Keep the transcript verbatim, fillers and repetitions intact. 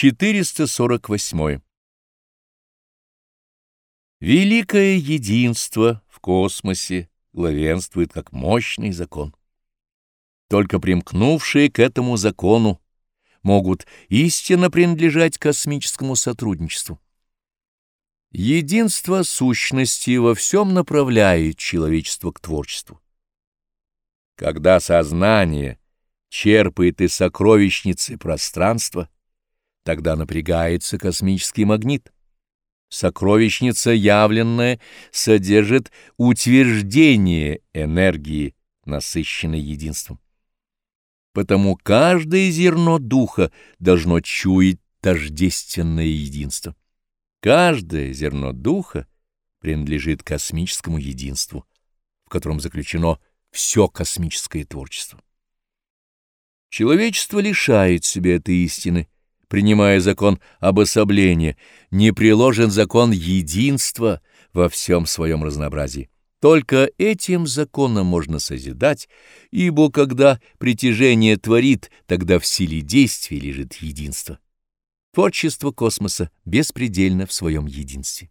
четыреста сорок восьмой. Великое единство в космосе главенствует как мощный закон. Только примкнувшие к этому закону могут истинно принадлежать космическому сотрудничеству. Единство сущности во всем направляет человечество к творчеству. Когда сознание черпает из сокровищницы пространства, тогда напрягается космический магнит. Сокровищница явленная содержит утверждение энергии, насыщенной единством. Потому каждое зерно духа должно чуять тождественное единство. Каждое зерно духа принадлежит космическому единству, в котором заключено все космическое творчество. Человечество лишает себя этой истины, принимая закон обособления, не приложен закон единства во всем своем разнообразии. Только этим законом можно созидать, ибо когда притяжение творит, тогда в силе действия лежит единство. Творчество космоса беспредельно в своем единстве.